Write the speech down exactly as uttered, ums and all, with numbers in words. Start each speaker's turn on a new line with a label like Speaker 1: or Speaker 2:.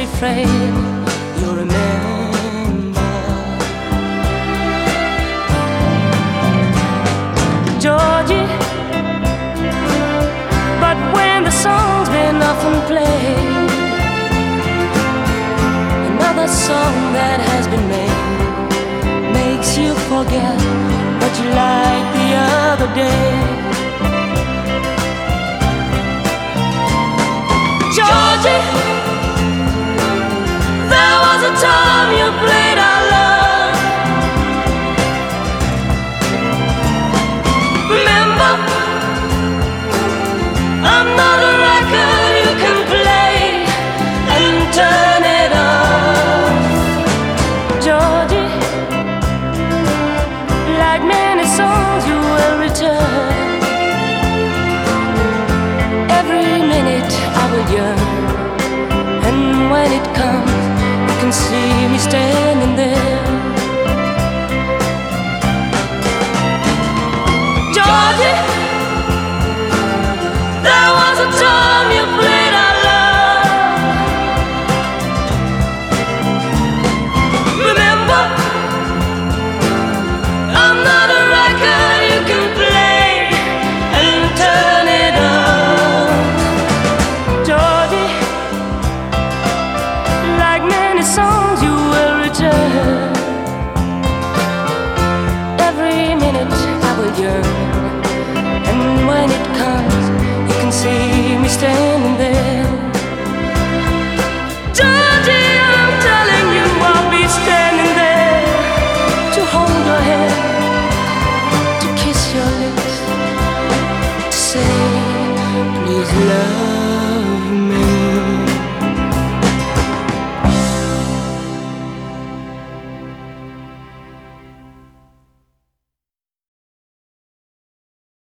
Speaker 1: afraid you'll remember. Georgie, but when the song's been often played, another song that has been made makes you forget what you liked the other day. Georgie, there was a time you played our love. Remember, I'm not a record you can play and turn it off. Georgie, like many songs you will return. Every minute I will yearn, and when it comes you can see me standing there. Georgie, there was a time you played our love. Remember, I'm not a record you can play and turn it on. Georgie, like many songs you will return. Every minute I will yearn, and when it comes you can see me standing there. Georgie, I'm telling you I'll be standing there to hold your hand, to kiss your lips, to say please love